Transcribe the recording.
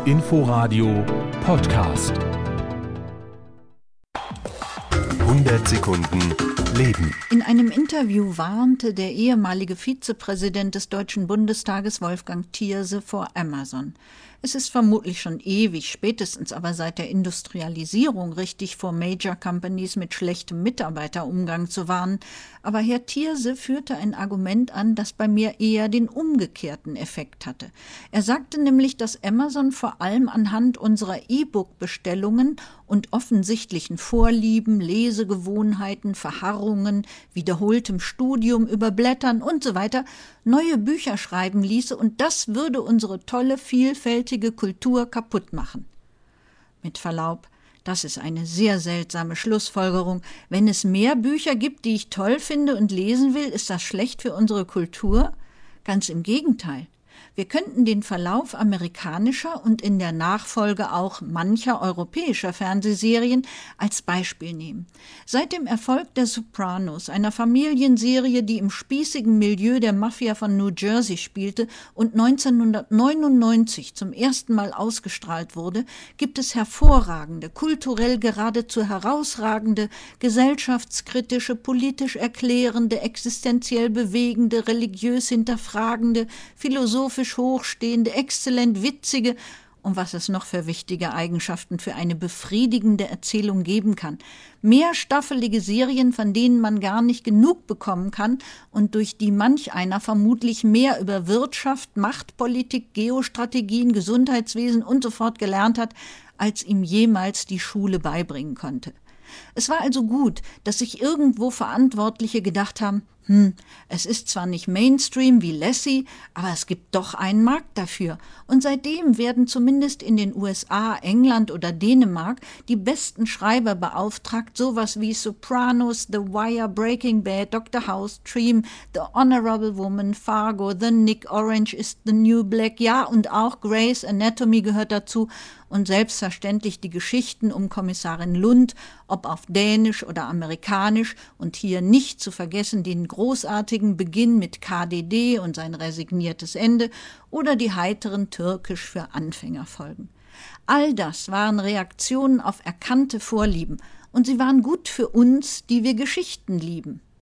Inforadio Podcast. 100 Sekunden Leben. In einem Interview warnte der ehemalige Vizepräsident des Deutschen Bundestages Wolfgang Thierse vor Amazon. Es ist vermutlich schon ewig, spätestens aber seit der Industrialisierung richtig, vor Major Companies mit schlechtem Mitarbeiterumgang zu warnen. Aber Herr Thierse führte ein Argument an, das bei mir eher den umgekehrten Effekt hatte. Er sagte nämlich, dass Amazon vor allem anhand unserer E-Book-Bestellungen und offensichtlichen Vorlieben, Lesegewohnheiten, Verharrungen, wiederholtem Studium, Überblättern und so weiter neue Bücher schreiben ließe, und das würde unsere tolle, vielfältige Kultur kaputt machen. Mit Verlaub, das ist eine sehr seltsame Schlussfolgerung. Wenn es mehr Bücher gibt, die ich toll finde und lesen will, ist das schlecht für unsere Kultur? Ganz im Gegenteil. Wir könnten den Verlauf amerikanischer und in der Nachfolge auch mancher europäischer Fernsehserien als Beispiel nehmen. Seit dem Erfolg der Sopranos, einer Familienserie, die im spießigen Milieu der Mafia von New Jersey spielte und 1999 zum ersten Mal ausgestrahlt wurde, gibt es hervorragende, kulturell geradezu herausragende, gesellschaftskritische, politisch erklärende, existenziell bewegende, religiös hinterfragende, philosophisch hochstehende, exzellent witzige und was es noch für wichtige Eigenschaften für eine befriedigende Erzählung geben kann. Mehrstaffelige Serien, von denen man gar nicht genug bekommen kann und durch die manch einer vermutlich mehr über Wirtschaft, Machtpolitik, Geostrategien, Gesundheitswesen und so fort gelernt hat, als ihm jemals die Schule beibringen konnte. Es war also gut, dass sich irgendwo Verantwortliche gedacht haben, es ist zwar nicht Mainstream wie Lassie, aber es gibt doch einen Markt dafür. Und seitdem werden zumindest in den USA, England oder Dänemark die besten Schreiber beauftragt, sowas wie Sopranos, The Wire, Breaking Bad, Dr. House, Treem, The Honorable Woman, Fargo, The Nick, Orange is the New Black, ja, und auch Grey's Anatomy gehört dazu und selbstverständlich die Geschichten um Kommissarin Lund, ob auf Dänisch oder Amerikanisch, und hier nicht zu vergessen den großartigen Beginn mit KDD und sein resigniertes Ende oder die heiteren Türkisch für Anfängerfolgen. All das waren Reaktionen auf erkannte Vorlieben, und sie waren gut für uns, die wir Geschichten lieben.